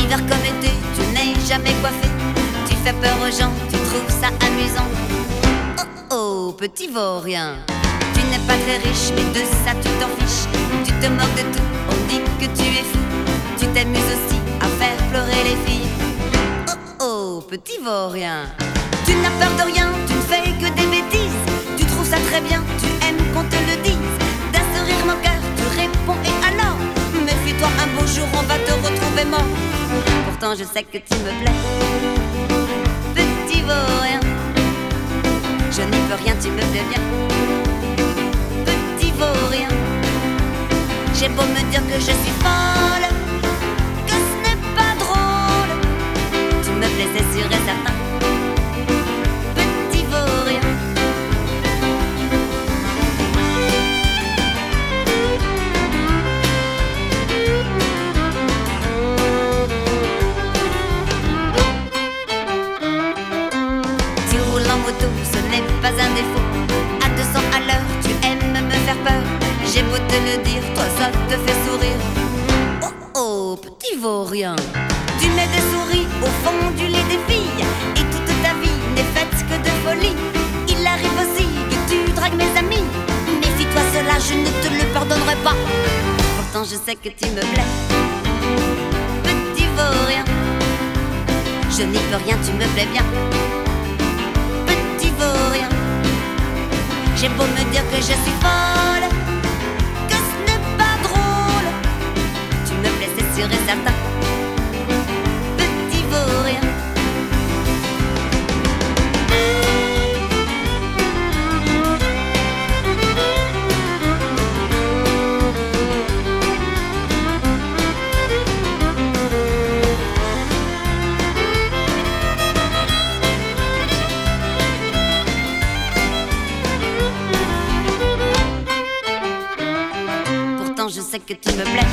Hiver comme été, tu n'es jamais coiffé. Tu fais peur aux gens, tu trouves ça amusant. Oh oh, petit vaurien. Tu n'es pas très riche, mais de ça tu t'en fiches. Tu te moques de tout, on dit que tu es fou. Tu t'amuses aussi à faire pleurer les filles. Oh oh, petit vaurien. Tu n'as peur de rien, tu ne fais que des bêtises. Tu trouves ça très bien, tu aimes qu'on te le dise. D'un sourire moqueur, tu réponds et alors méfie-toi, un beau jour on va te retrouver mort. Pourtant je sais que tu me plais, petit vaurien. Je n'y peux rien, tu me plais bien, petit vaurien. J'ai beau me dire que je suis folle, que ce n'est pas drôle, tu me plais, c'est sûr et certain, petit vaurien. Tu roules en moto, ce n'est pas un défaut. À 200 à l'heure, tu aimes me faire peur. J'ai beau te le dire, toi ça te fait sourire. Oh oh, petit vaurien. Tu mets des souris au fond du lit des filles, et toute ta vie n'est faite que de folie. Il arrive aussi que tu dragues mes amis. Méfie-toi, cela je ne te le pardonnerai pas. Pourtant je sais que tu me plais, petit vaurien. Je n'y peux rien, tu me plais bien, petit vaurien. J'ai beau me dire que je suis folle, que ce n'est pas drôle, tu me plais, c'est sûr et certain, petit vaurien. Je sais que tu me plais,